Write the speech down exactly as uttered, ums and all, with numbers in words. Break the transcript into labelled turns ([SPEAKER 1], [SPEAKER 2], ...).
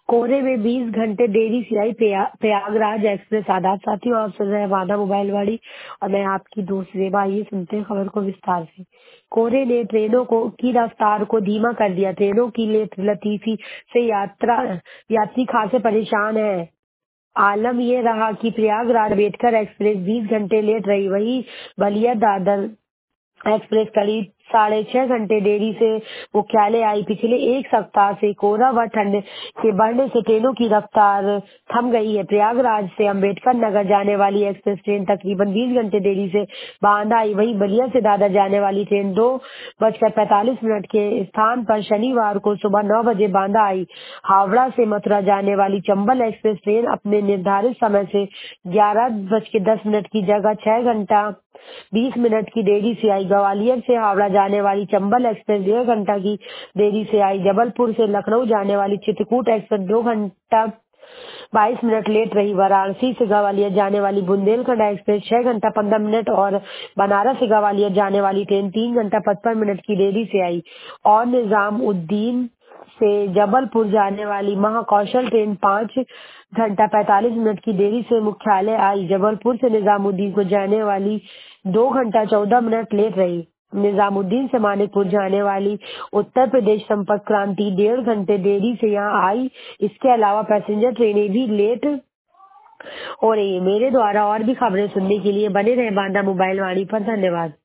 [SPEAKER 1] कोहरे में बीस घंटे देरी से आई प्रया, प्रयागराज एक्सप्रेस। आदाब साथियों, आप सुन रहे हैं वादा मोबाइल वाली और मैं आपकी दोस्त रेबा। ये सुनते हैं खबर को विस्तार से। कोहरे ने ट्रेनों को की रफ्तार को धीमा कर दिया। ट्रेनों की लेट लतीफी से यात्रा यात्री खासे परेशान है। आलम यह रहा कि प्रयागराज अम्बेडकर एक्सप्रेस बीस घंटे लेट रही। वही बलिया दादर एक्सप्रेस करीब साढ़े छह घंटे देरी से मुख्यालय आई। पिछले एक सप्ताह से कोहरा व ठंड के बढ़ने से ट्रेनों की रफ्तार थम गई है। प्रयागराज से अम्बेडकर नगर जाने वाली एक्सप्रेस ट्रेन तकरीबन बीस घंटे देरी से बांदा आई। वहीं बलिया से दादर जाने वाली ट्रेन दो बजकर पैंतालीस मिनट के स्थान पर शनिवार को सुबह नौ बजे बांदा आई। हावड़ा से मथुरा जाने वाली चंबल एक्सप्रेस ट्रेन अपने निर्धारित समय से ग्यारह बज के दस मिनट की जगह छह घंटा बीस मिनट की देरी से आई। ग्वालियर से हावड़ा जाने वाली चंबल एक्सप्रेस डेढ़ घंटा की देरी से आई। जबलपुर से लखनऊ जाने वाली चित्रकूट एक्सप्रेस दो घंटा बाईस मिनट लेट रही। वाराणसी से ग्वालियर जाने वाली बुंदेलखंड एक्सप्रेस छह घंटा पंद्रह मिनट और बनारस से ग्वालियर जाने वाली ट्रेन तीन घंटा पचपन मिनट की देरी से आई। और निजामुद्दीन से जबलपुर जाने वाली महाकौशल ट्रेन पाँच घंटा पैंतालीस मिनट की देरी से मुख्यालय आई। जबलपुर से निजामुद्दीन को जाने वाली दो घंटा चौदह मिनट लेट रही। निजामुद्दीन से मानिकपुर जाने वाली उत्तर प्रदेश संपर्क क्रांति डेढ़ घंटे देरी से यहाँ आई। इसके अलावा पैसेंजर ट्रेनें भी लेट हो रही है। मेरे द्वारा और भी खबरें सुनने के लिए बने रहे बांदा मोबाइल वाणी पर। धन्यवाद।